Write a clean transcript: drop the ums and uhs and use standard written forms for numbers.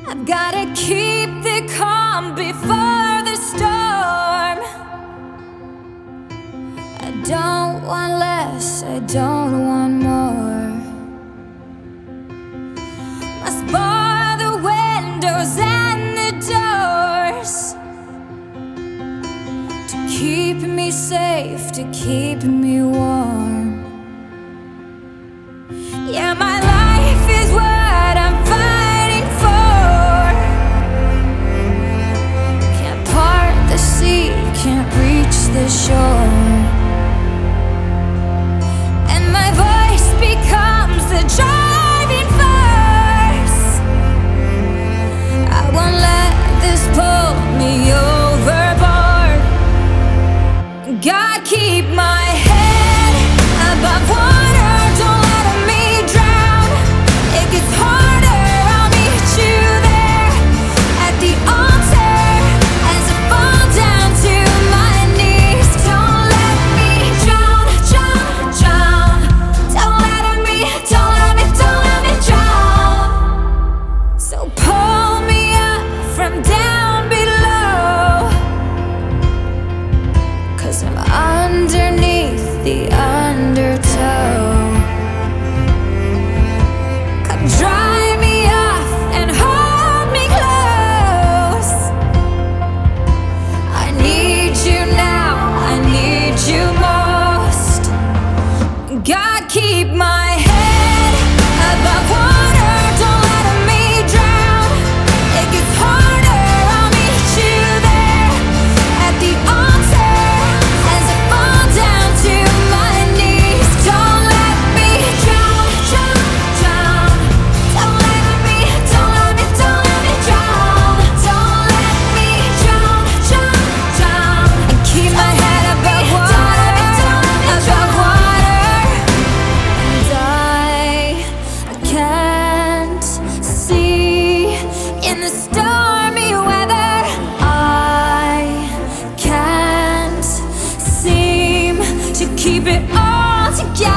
I've gotta keep the calm before the storm. I don't want less, I don't want more. Must bar the windows and the doors to keep me safe, to keep me warm. Yeah, my life is what I'm fighting for. Can't part the sea, can't reach the shore. And my voice becomes the driving force. I won't let this pull me overboard. God, keep my head above water, don't let me drown. It gets harder, I'll meet you there at the altar as I fall down to my knees. Don't let me drown, drown, drown. Don't let me drown. So pull me up from down below, 'cause I'm underneath the undertow. Come dry me off and hold me close. I need you now, I need you most. God, keep my head above water, don't let me drown. It gets harder, I'll meet you there at the altar as I fall down to my knees. Don't let me drown, drown, drown. Don't let me drown. Don't let me drown, drown, drown. And keep my head above water, above water. And I can't see in the stormy weather. I can't seem to keep it all together.